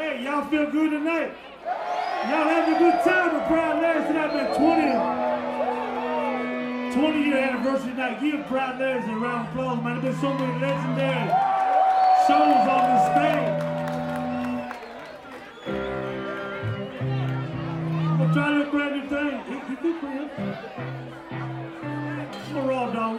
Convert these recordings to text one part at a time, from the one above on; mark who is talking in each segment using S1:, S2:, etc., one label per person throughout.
S1: Hey, y'all feel good tonight? Y'all having a good time with Proud Larry's tonight, man. 20-year anniversary night. Give Proud Larry's a round of applause, man. There's been so many legendary shows on this stage. I'm gonna try to grab your thing. You do, Chris. I'm a raw dog.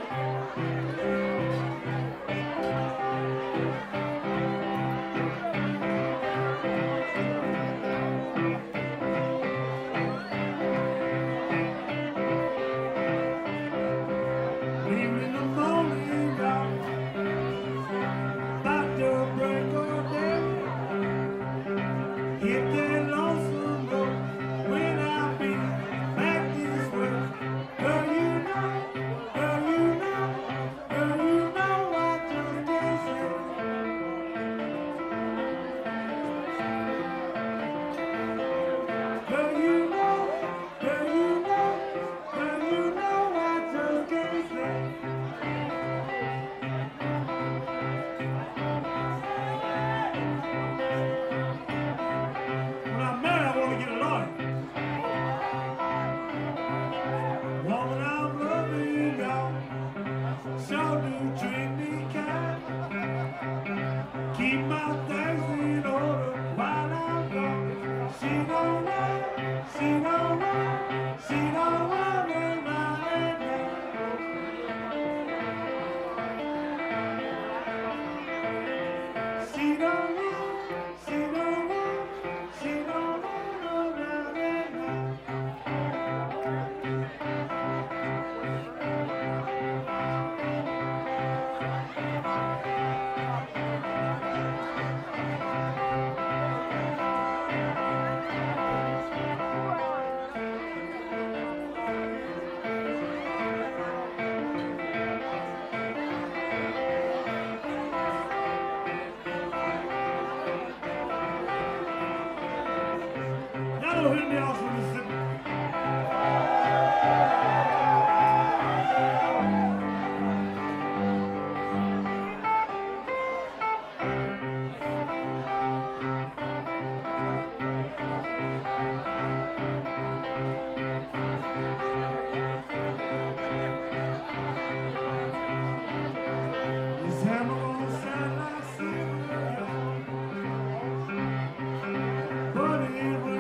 S1: But it